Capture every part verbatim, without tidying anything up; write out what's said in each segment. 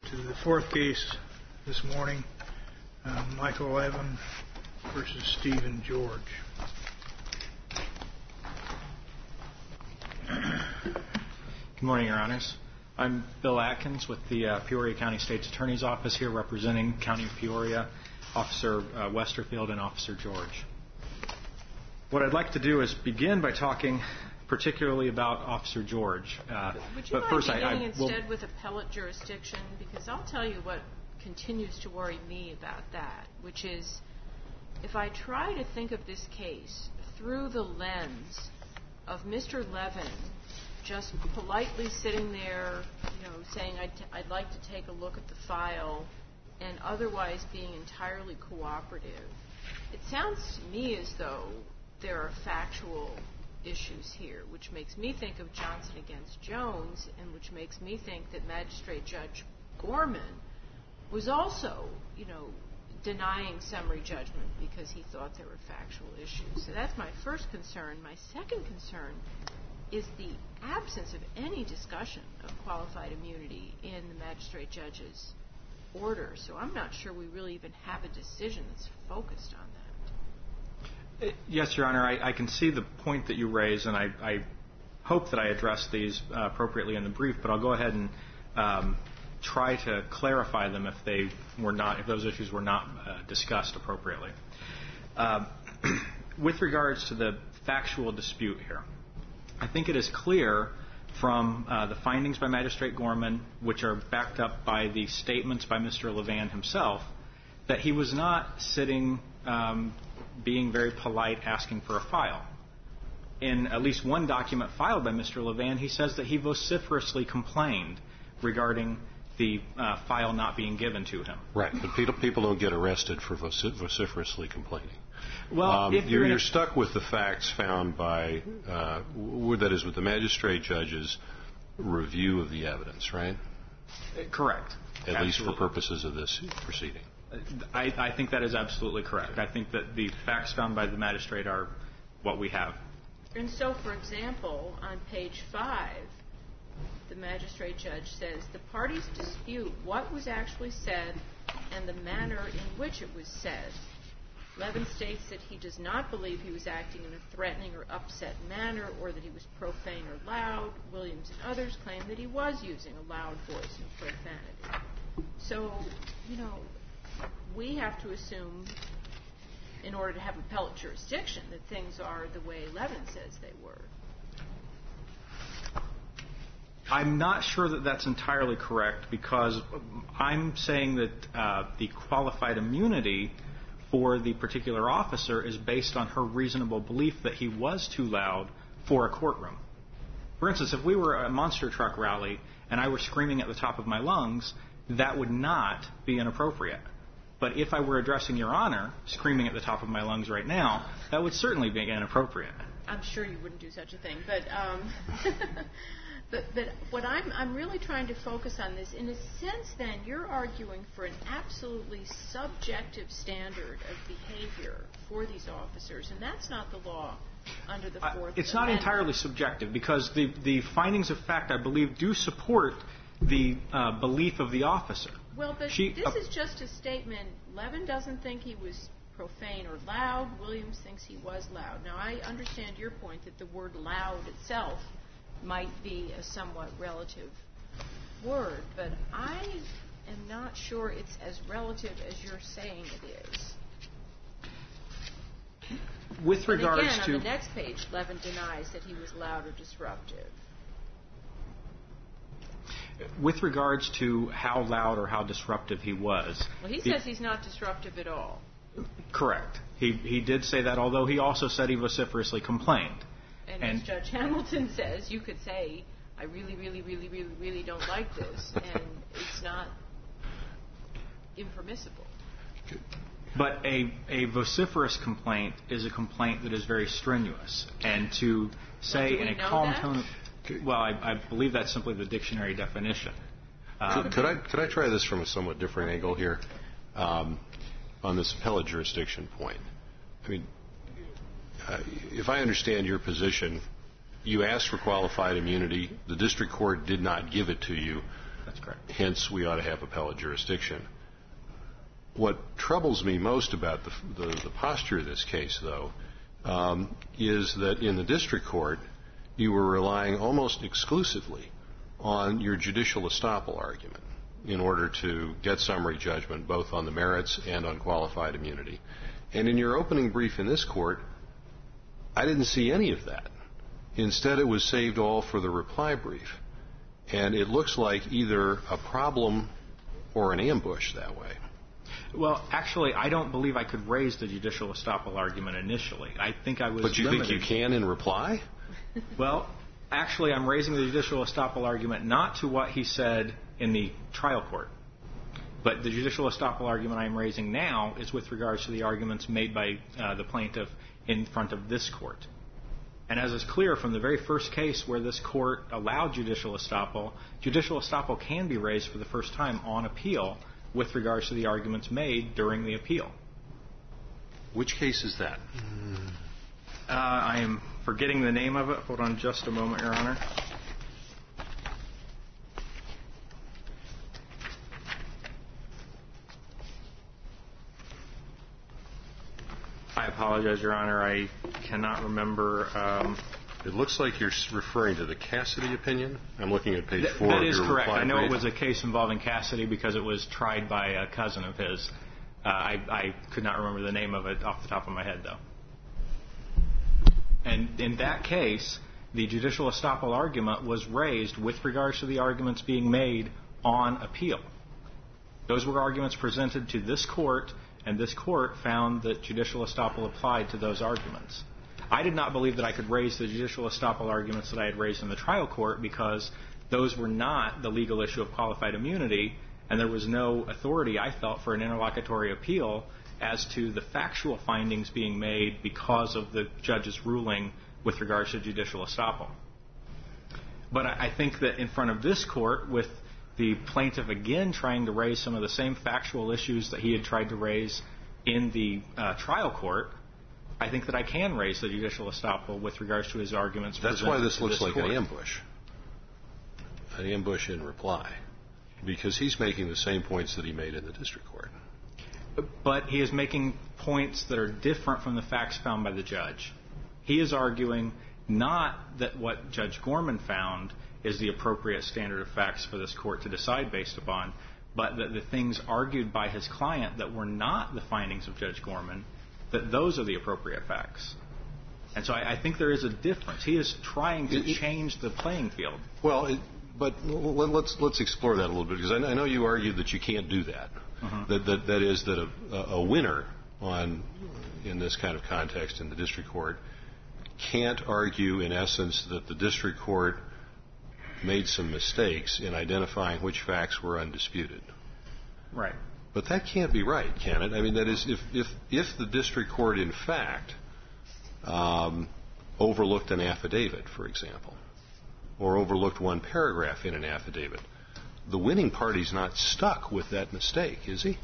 to the fourth case this morning, uh, Michael Levin versus Stephen George. Good morning, Your Honors. I'm Bill Atkins with the uh, Peoria County State's Attorney's Office here representing County of Peoria, Officer uh, Westerfield and Officer George. What I'd like to do is begin by talking particularly about Officer George. Uh, Would you but mind first, beginning I, I instead will, with appellate jurisdiction? Because I'll tell you what continues to worry me about that, which is if I try to think of this case through the lens of Mister Levin just politely sitting there, you know, saying I'd, t- I'd like to take a look at the file and otherwise being entirely cooperative, it sounds to me as though there are factual issues here, which makes me think of Johnson against Jones, and which makes me think that Magistrate Judge Gorman was also, you know, denying summary judgment because he thought there were factual issues. So that's my first concern. My second concern is the absence of any discussion of qualified immunity in the magistrate judge's order. So I'm not sure we really even have a decision that's focused on that. Yes, Your Honor, I, I can see the point that you raise, and I, I hope that I address these uh, appropriately in the brief, but I'll go ahead and um, try to clarify them if they were not, if those issues were not uh, discussed appropriately. Uh, with regards to the factual dispute here, I think it is clear from uh, the findings by Magistrate Gorman, which are backed up by the statements by Mister Levin himself, that he was not sitting um, being very polite asking for a file. In at least one document filed by Mister Levin, he says that he vociferously complained regarding the uh, file not being given to him. Right, but people, people don't get arrested for vociferously complaining. Well, um, if you're, you're, you're stuck with the facts found by, uh, w- that is, with the magistrate judge's review of the evidence, right? Correct. At absolutely. least for purposes of this proceeding. I, I think that is absolutely correct. I think that the facts found by the magistrate are what we have. And so, for example, on page five, the magistrate judge says, the parties dispute what was actually said and the manner in which it was said. Levin states that he does not believe he was acting in a threatening or upset manner or that he was profane or loud. Williams and others claim that he was using a loud voice and profanity. So, you know, we have to assume, in order to have appellate jurisdiction, that things are the way Levin says they were. I'm not sure that that's entirely correct, because I'm saying that uh, the qualified immunity for the particular officer is based on her reasonable belief that he was too loud for a courtroom. For instance, if we were a monster truck rally and I were screaming at the top of my lungs, that would not be inappropriate. But if I were addressing Your Honor, screaming at the top of my lungs right now, that would certainly be inappropriate. I'm sure you wouldn't do such a thing, but um, but, but what I'm I'm really trying to focus on this. In a sense, then, you're arguing for an absolutely subjective standard of behavior for these officers, and that's not the law under the Fourth uh, It's not Amendment. entirely subjective, because the, the findings of fact, I believe, do support the uh, belief of the officer. Well, but she, this uh, is just a statement. Levin doesn't think he was profane or loud. Williams thinks he was loud. Now, I understand your point that the word loud itself might be a somewhat relative word, but I am not sure it's as relative as you're saying it is. With regards and again, to on the next page, Levin denies that he was loud or disruptive. With regards to how loud or how disruptive he was. Well, he the, says he's not disruptive at all. Correct. He he did say that, although he also said he vociferously complained. And, and as Judge Hamilton says, you could say, I really, really, really, really, really don't like this, and it's not impermissible. But a, a vociferous complaint is a complaint that is very strenuous. And to say well, in a calm that? tone... Well, I, I believe that's simply the dictionary definition. Um, could, could I could I try this from a somewhat different angle here, um, on this appellate jurisdiction point? I mean, uh, if I understand your position, you asked for qualified immunity. The district court did not give it to you. That's correct. Hence, we ought to have appellate jurisdiction. What troubles me most about the, the, the posture of this case, though, um, is that in the district court, you were relying almost exclusively on your judicial estoppel argument in order to get summary judgment both on the merits and on qualified immunity. And in your opening brief in this court, I didn't see any of that. Instead, it was saved all for the reply brief. And it looks like either a problem or an ambush that way. Well, actually, I don't believe I could raise the judicial estoppel argument initially. I think I was But you limited. think you can in reply? Well, actually, I'm raising the judicial estoppel argument not to what he said in the trial court. But the judicial estoppel argument I'm raising now is with regards to the arguments made by uh, the plaintiff in front of this court. And as is clear from the very first case where this court allowed judicial estoppel, judicial estoppel can be raised for the first time on appeal with regards to the arguments made during the appeal. Which case is that? Uh, I am forgetting the name of it. Hold on just a moment, Your Honor. I apologize, Your Honor. I cannot remember. Um, It looks like you're referring to the Cassidy opinion. I'm looking at page four that of your is correct. reply I know brief. it was a case involving Cassidy because it was tried by a cousin of his. Uh, I, I could not remember the name of it off the top of my head, though. And in that case, the judicial estoppel argument was raised with regards to the arguments being made on appeal. Those were arguments presented to this court, and this court found that judicial estoppel applied to those arguments. I did not believe that I could raise the judicial estoppel arguments that I had raised in the trial court because those were not the legal issue of qualified immunity, and there was no authority, I felt, for an interlocutory appeal as to the factual findings being made because of the judge's ruling with regards to judicial estoppel. But I think that in front of this court, with the plaintiff again trying to raise some of the same factual issues that he had tried to raise in the uh, trial court, I think that I can raise the judicial estoppel with regards to his arguments. That's why this looks this like court. an ambush. An ambush in reply. Because he's making the same points that he made in the district court. But he is making points that are different from the facts found by the judge. He is arguing not that what Judge Gorman found is the appropriate standard of facts for this court to decide based upon, but that the things argued by his client that were not the findings of Judge Gorman, that those are the appropriate facts. And so I, I think there is a difference. He is trying to it, change the playing field. Well, it, but let's let's explore that a little bit, because I, I know you argued that you can't do that. Uh-huh. That, that that is that a, a winner on in this kind of context in the district court can't argue in essence that the district court made some mistakes in identifying which facts were undisputed. Right. But that can't be right, can it? I mean, that is, if if if the district court in fact um, overlooked an affidavit, for example, or overlooked one paragraph in an affidavit, the winning party's not stuck with that mistake, is he?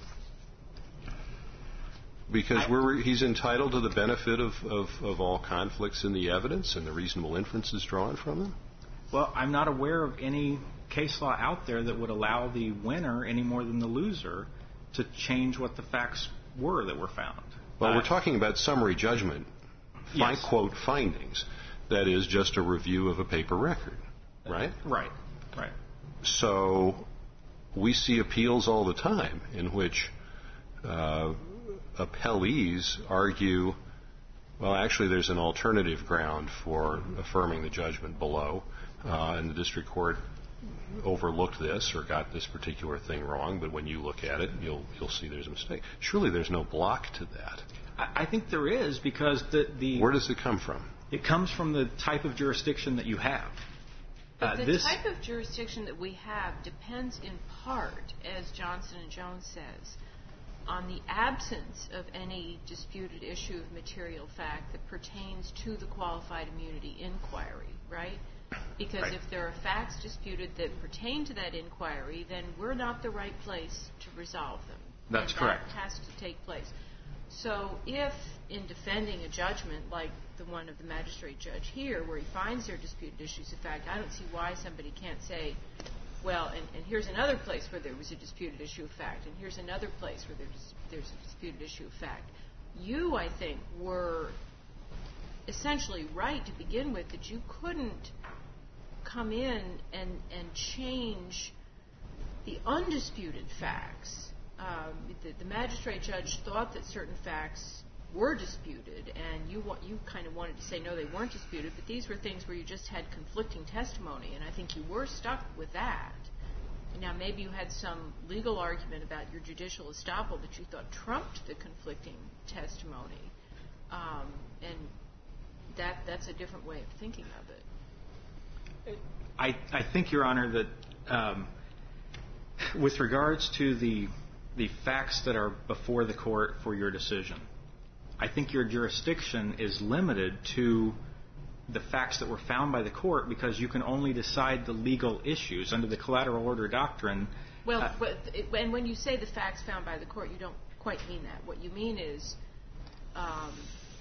Because we're, he's entitled to the benefit of, of, of all conflicts in the evidence and the reasonable inferences drawn from them? Well, I'm not aware of any case law out there that would allow the winner any more than the loser to change what the facts were that were found. Well, uh, we're talking about summary judgment, yes. fi- quote, findings. That is just a review of a paper record, right? Right, right. So we see appeals all the time in which uh, appellees argue, well, actually there's an alternative ground for affirming the judgment below, uh, and the district court overlooked this or got this particular thing wrong, but when you look at it, you'll you'll see there's a mistake. Surely there's no block to that. I, I think there is, because the, the... Where does it come from? It comes from the type of jurisdiction that you have. But Uh, the this type of jurisdiction that we have depends in part, as Johnson and Jones says, on the absence of any disputed issue of material fact that pertains to the qualified immunity inquiry, right? Because right. if there are facts disputed that pertain to that inquiry, then we're not the right place to resolve them. That's and correct. That has to take place. So if, in defending a judgment like the one of the magistrate judge here, where he finds there are disputed issues of fact, I don't see why somebody can't say, well, and, and here's another place where there was a disputed issue of fact, and here's another place where there's, there's a disputed issue of fact. You, I think, were essentially right to begin with that you couldn't come in and, and change the undisputed facts. Um, the, the magistrate judge thought that certain facts were disputed, and you wa- you kind of wanted to say no, they weren't disputed, but these were things where you just had conflicting testimony, and I think you were stuck with that. Now, maybe you had some legal argument about your judicial estoppel that you thought trumped the conflicting testimony, um, and that that's a different way of thinking of it. I, I think, Your Honor, that um, with regards to the the facts that are before the court for your decision, I think your jurisdiction is limited to the facts that were found by the court because you can only decide the legal issues under the collateral order doctrine. Well, uh, but it, and when you say the facts found by the court, you don't quite mean that. What you mean is um,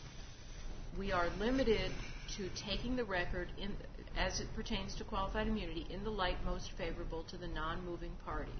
we are limited to taking the record in, as it pertains to qualified immunity in the light most favorable to the non-moving party.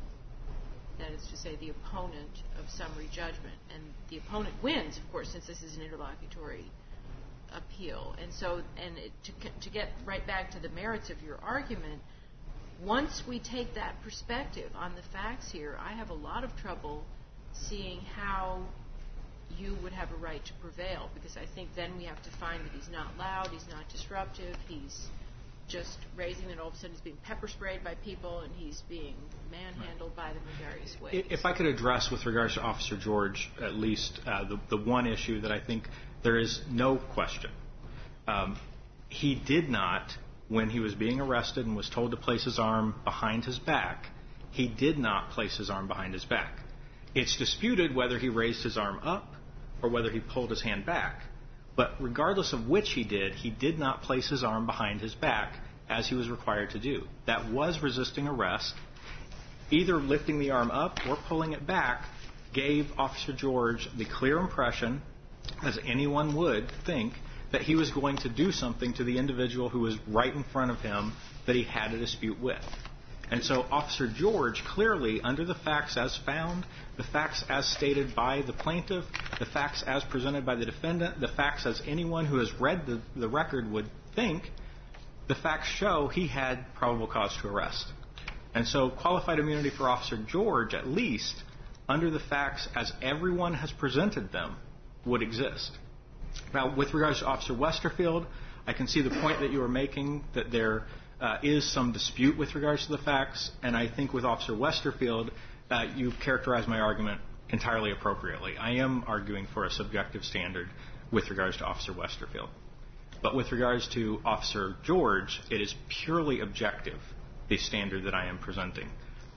That is to say, the opponent of summary judgment. And the opponent wins, of course, since this is an interlocutory appeal. And so, and it, to, to get right back to the merits of your argument, once we take that perspective on the facts here, I have a lot of trouble seeing how you would have a right to prevail, because I think then we have to find that he's not loud, he's not disruptive, he's just raising, and all of a sudden he's being pepper sprayed by people, and he's being manhandled by them in various ways. If I could address, with regards to Officer George, at least uh, the, the one issue that I think there is no question. Um, he did not, when he was being arrested and was told to place his arm behind his back, he did not place his arm behind his back. It's disputed whether he raised his arm up or whether he pulled his hand back. But regardless of which he did, he did not place his arm behind his back as he was required to do. That was resisting arrest. Either lifting the arm up or pulling it back gave Officer George the clear impression, as anyone would think, that he was going to do something to the individual who was right in front of him that he had a dispute with. And so Officer George clearly, under the facts as found, the facts as stated by the plaintiff, the facts as presented by the defendant, the facts as anyone who has read the, the record would think, the facts show he had probable cause to arrest. And so qualified immunity for Officer George, at least, under the facts as everyone has presented them, would exist. Now, with regards to Officer Westerfield, I can see the point that you were making, that there uh, is some dispute with regards to the facts, and I think with Officer Westerfield, uh, you characterized my argument entirely appropriately. I am arguing for a subjective standard with regards to Officer Westerfield. But with regards to Officer George, it is purely objective, the standard that I am presenting.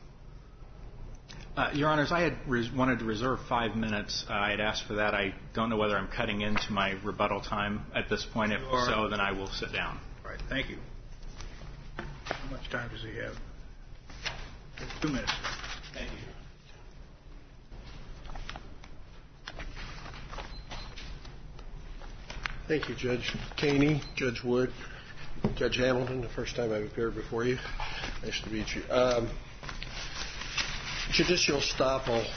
Uh, Your Honors, I had res- wanted to reserve five minutes. Uh, I had asked for that. I don't know whether I'm cutting into my rebuttal time at this point. If so, then I will sit down. All right, thank you. How much time does he have? Two minutes. Thank you. Thank you, Judge Caney, Judge Wood, Judge Hamilton, the first time I've appeared before you. Nice to meet you. Um, judicial estoppel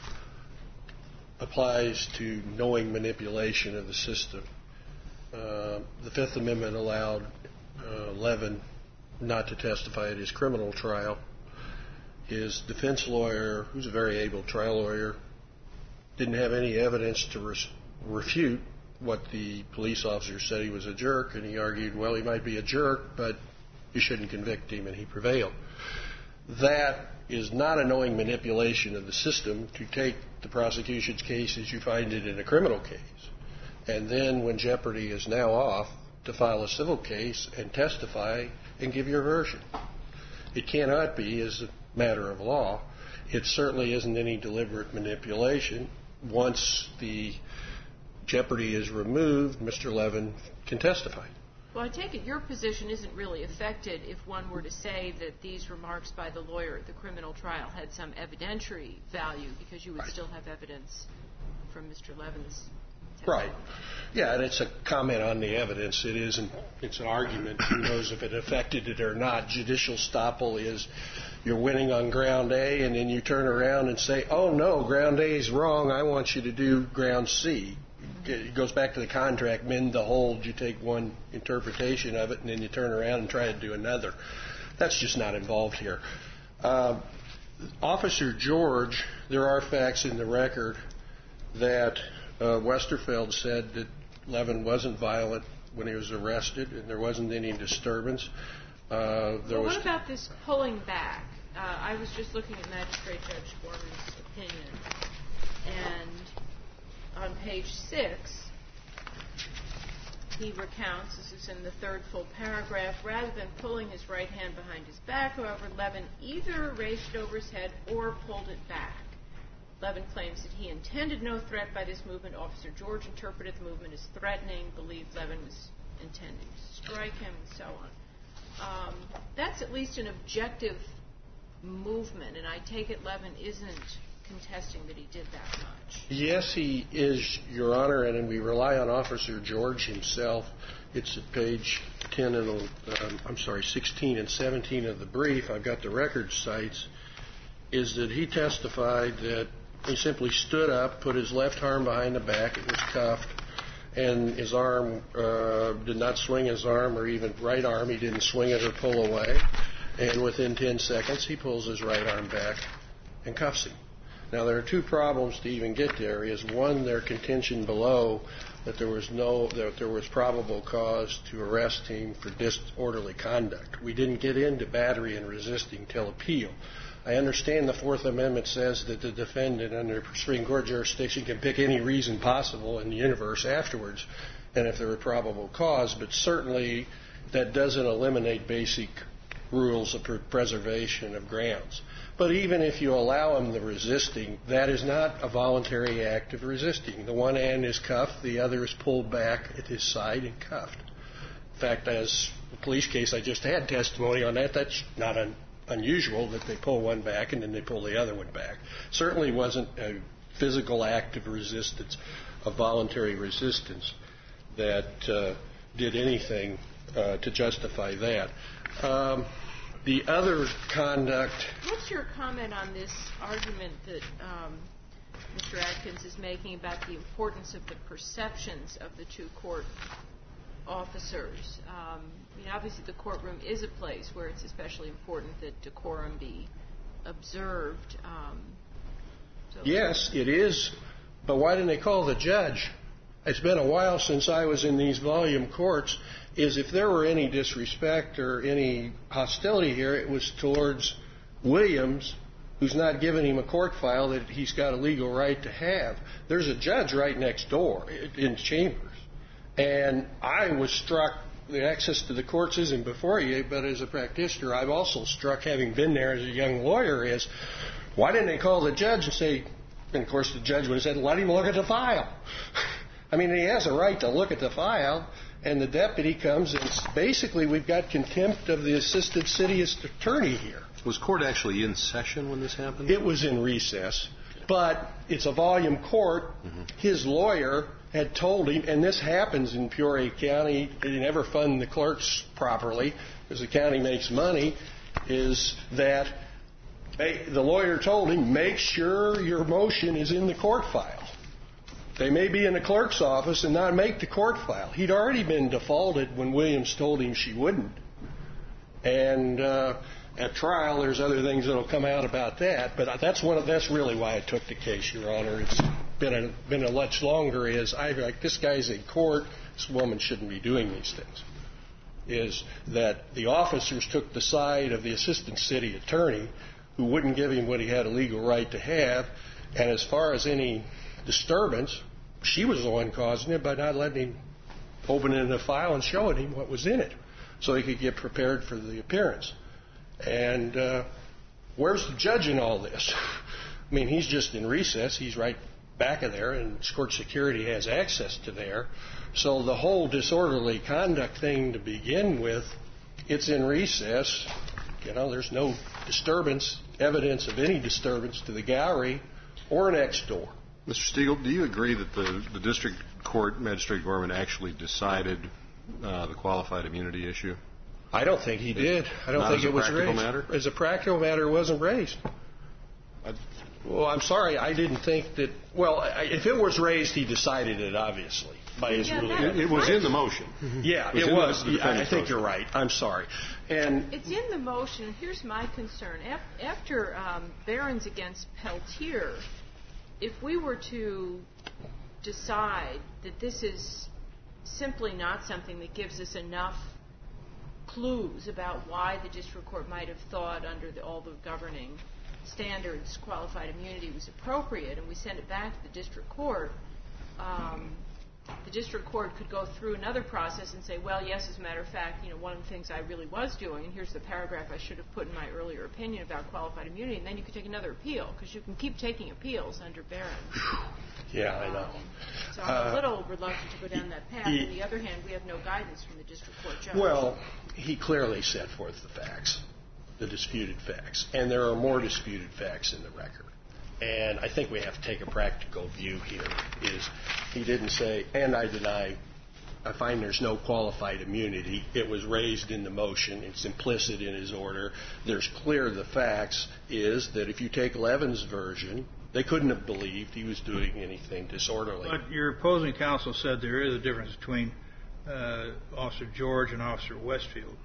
applies to knowing manipulation of the system. Uh, the Fifth Amendment allowed uh, Levin not to testify at his criminal trial. His defense lawyer, who's a very able trial lawyer, didn't have any evidence to res- refute what the police officer said he was a jerk, and he argued, well, he might be a jerk, but you shouldn't convict him, and he prevailed. That is not a knowing manipulation of the system to take the prosecution's case as you find it in a criminal case, and then when jeopardy is now off, to file a civil case and testify and give your version. It cannot be, as a matter of law. It certainly isn't any deliberate manipulation. Once the jeopardy is removed, Mister Levin can testify. Well, I take it your position isn't really affected if one were to say that these remarks by the lawyer at the criminal trial had some evidentiary value, because you would Right. still have evidence from Mister Levin's Right. Yeah, and it's a comment on the evidence. It isn't. It's an argument. Who knows if it affected it or not? Judicial estoppel is you're winning on ground A, and then you turn around and say, "Oh no, ground A is wrong. I want you to do ground C." It goes back to the contract. Mend the hold. You take one interpretation of it, and then you turn around and try to do another. That's just not involved here. Uh, Officer George, there are facts in the record that uh, Westerfeld said that Levin wasn't violent when he was arrested, and there wasn't any disturbance. Uh, there well, was what about this pulling back? Uh, I was just looking at Magistrate Judge Gorman's opinion, and on page six, he recounts, this is in the third full paragraph, rather than pulling his right hand behind his back, however, Levin either raised it over his head or pulled it back. Levin claims that he intended no threat by this movement. Officer George interpreted the movement as threatening, believed Levin was intending to strike him, and so on. Um, that's at least an objective movement, and I take it Levin isn't contesting that he did that much. Yes, he is, Your Honor, and we rely on Officer George himself. It's at page ten and um, I'm sorry, sixteen and seventeen of the brief. I've got the record cites. Is that he testified that he simply stood up, put his left arm behind the back, it was cuffed, and his arm uh, did not swing his arm, or even right arm, he didn't swing it or pull away. And within ten seconds, he pulls his right arm back and cuffs him. Now, there are two problems to even get there. Is one, their contention below that there was no, that there was probable cause to arrest him for disorderly conduct. We didn't get into battery and resisting till appeal. I understand the Fourth Amendment says that the defendant under Supreme Court jurisdiction can pick any reason possible in the universe afterwards, and if there were probable cause, but certainly that doesn't eliminate basic rules of preservation of grounds. But even if you allow him the resisting, that is not a voluntary act of resisting. The one hand is cuffed, the other is pulled back at his side and cuffed. In fact, as the police case I just had testimony on that, that's not un- unusual that they pull one back and then they pull the other one back. Certainly wasn't a physical act of resistance, a voluntary resistance that uh, did anything uh, to justify that. Um, the other conduct... What's your comment on this argument that um, Mister Adkins is making about the importance of the perceptions of the two court officers? Um, I mean, obviously the courtroom is a place where it's especially important that decorum be observed. Um, so yes, it is, but why didn't they call the judge? It's been a while since I was in these volume courts. Is if there were any disrespect or any hostility here, it was towards Williams, who's not giving him a court file that he's got a legal right to have. There's a judge right next door in chambers. And I was struck, the access to the courts isn't before you, but as a practitioner, I've also struck, having been there as a young lawyer, is why didn't they call the judge and say, and of course the judge would have said, let him look at the file. I mean, he has a right to look at the file, and the deputy comes, and basically we've got contempt of the assistant city attorney here. Was court actually in session when this happened? It was in recess, but it's a volume court. Mm-hmm. His lawyer had told him, and this happens in Peoria County, they never fund the clerks properly because the county makes money, is that the lawyer told him, make sure your motion is in the court file. They may be in the clerk's office and not make the court file. He'd already been defaulted when Williams told him she wouldn't. And uh, at trial, there's other things that'll come out about that. But that's one of, that's really why I took the case, Your Honor. It's been a, been a much longer. Is I like this guy's in court. This woman shouldn't be doing these things. Is that the officers took the side of the assistant city attorney, who wouldn't give him what he had a legal right to have, and as far as any disturbance, she was the one causing it by not letting him open it in the file and showing him what was in it so he could get prepared for the appearance. And uh, where's the judge in all this? I mean, he's just in recess. He's right back of there, and court security has access to there. So the whole disorderly conduct thing to begin with, it's in recess. You know, there's no disturbance, evidence of any disturbance to the gallery or next door. Mister Stiegel, do you agree that the, the district court, Magistrate Gorman, actually decided uh, the qualified immunity issue? I don't think he did. I don't Not think as a it was practical raised. matter? As a practical matter, it wasn't raised. I, Well, I'm sorry. I didn't think that. Well, I, if it was raised, he decided it, obviously, by his Yeah, ruling. that- it, it was in the motion. Yeah, was it in was. the Yeah, I defendant's think motion. you're right. I'm sorry. And It's in the motion. Here's my concern. Af- After um, Barron's against Peltier, if we were to decide that this is simply not something that gives us enough clues about why the district court might have thought under the, all the governing standards qualified immunity was appropriate, and we send it back to the district court, um, the district court could go through another process and say, well, yes, as a matter of fact, you know, one of the things I really was doing, and here's the paragraph I should have put in my earlier opinion about qualified immunity, and then you could take another appeal, because you can keep taking appeals under Barron. yeah, I know. Um, so I'm Uh, a little reluctant to go down that path. y- On the other hand, we have no guidance from the district court judge. Well, he clearly set forth the facts, the disputed facts, and there are more disputed facts in the record. And I think we have to take a practical view here. Is he didn't say, and I deny, I find there's no qualified immunity. It was raised in the motion. It's implicit in his order. There's clear the facts is that if you take Levin's version, they couldn't have believed he was doing anything disorderly. But your opposing counsel said there is a difference between uh, Officer George and Officer Westfield.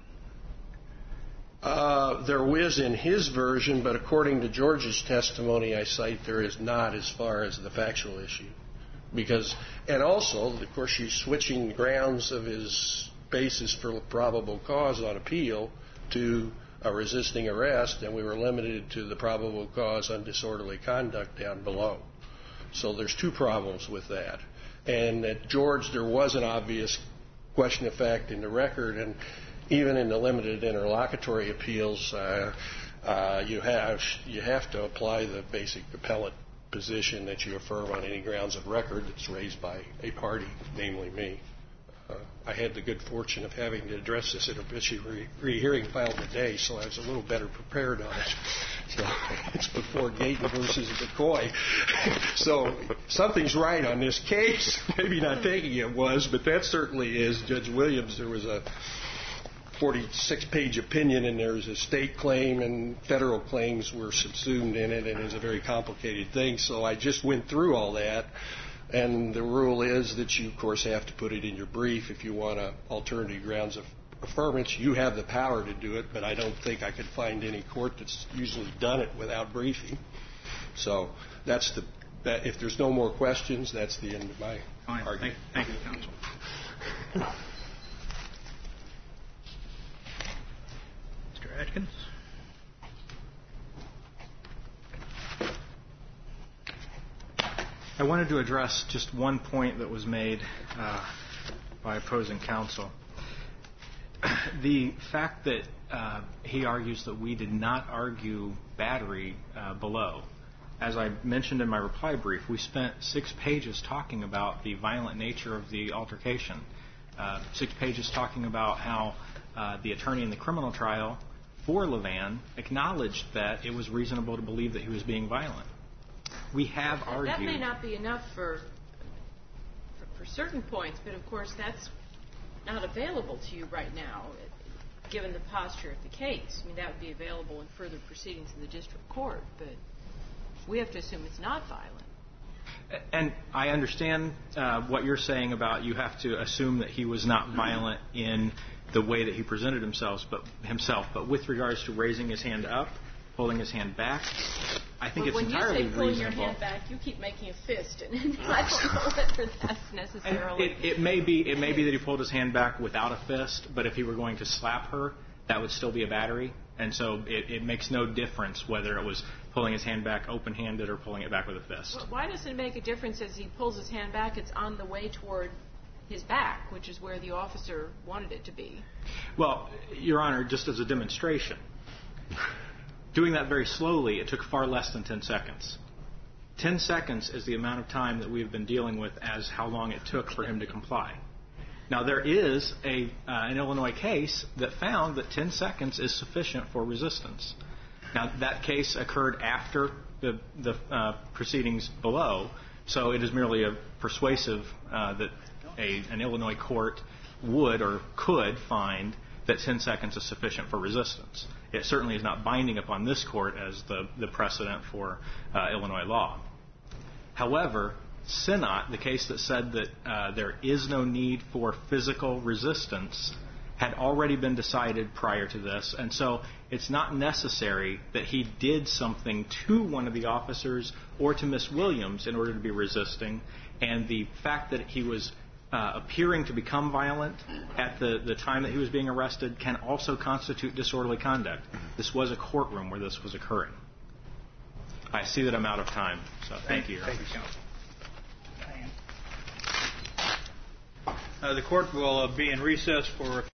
Uh, there was in his version, but according to George's testimony, I cite there is not as far as the factual issue. Because, and also, of course, she's switching grounds of his basis for probable cause on appeal to a resisting arrest, and we were limited to the probable cause on disorderly conduct down below. So there's two problems with that. And at George, there was an obvious question of fact in the record, and even in the limited interlocutory appeals, uh, uh, you have you have to apply the basic appellate position that you affirm on any grounds of record that's raised by a party, namely me. Uh, I had the good fortune of having to address this at a obituary rehearing filed today, so I was a little better prepared on it. So it's before Gayton versus McCoy. So something's right on this case. Maybe not thinking it was, but that certainly is. Judge Williams, there was a forty-six page opinion, and there's a state claim and federal claims were subsumed in it, and it's a very complicated thing. So I just went through all that, and the rule is that you, of course, have to put it in your brief if you want a alternative grounds of affirmance. You have the power to do it, but I don't think I could find any court that's usually done it without briefing. So that's the. That, if there's no more questions, that's the end of my Fine. argument. Thank, thank you, counsel. Mister Atkins? I wanted to address just one point that was made uh, by opposing counsel. The fact that uh, he argues that we did not argue battery uh, below. As I mentioned in my reply brief, we spent six pages talking about the violent nature of the altercation, uh, six pages talking about how uh, the attorney in the criminal trial for Levan acknowledged that it was reasonable to believe that he was being violent. We have argued. That may not be enough for, for for certain points, but of course that's not available to you right now, given the posture of the case. I mean, that would be available in further proceedings in the district court, but we have to assume it's not violent. And I understand uh, what you're saying about you have to assume that he was not violent in the way that he presented himself, but himself. But with regards to raising his hand up, holding his hand back, I think But it's when entirely you say pulling reasonable. your hand back, you keep making a fist, and I don't know whether that's And necessarily. it, it may be it may be that he pulled his hand back without a fist, but if he were going to slap her, that would still be a battery. And so it, it makes no difference whether it was pulling his hand back open-handed or pulling it back with a fist. Well, why does it make a difference as he pulls his hand back? It's on the way toward his back, which is where the officer wanted it to be. Well, Your Honor, just as a demonstration, doing that very slowly, it took far less than ten seconds. Ten seconds is the amount of time that we've been dealing with as how long it took for him to comply. Now, there is a, uh, an Illinois case that found that ten seconds is sufficient for resistance. Now, that case occurred after the, the uh, proceedings below, So it is merely a persuasive uh, that a, an Illinois court would or could find that ten seconds is sufficient for resistance. It certainly is not binding upon this court as the, the precedent for uh, Illinois law. However, Sinnott, the case that said that uh, there is no need for physical resistance, had already been decided prior to this, and so it's not necessary that he did something to one of the officers or to Miss Williams in order to be resisting, and the fact that he was uh, appearing to become violent at the, the time that he was being arrested can also constitute disorderly conduct. This was a courtroom where this was occurring. I see that I'm out of time, so thank, thank you, Your Thank you, Honor. counsel. Uh, the court will uh, be in recess for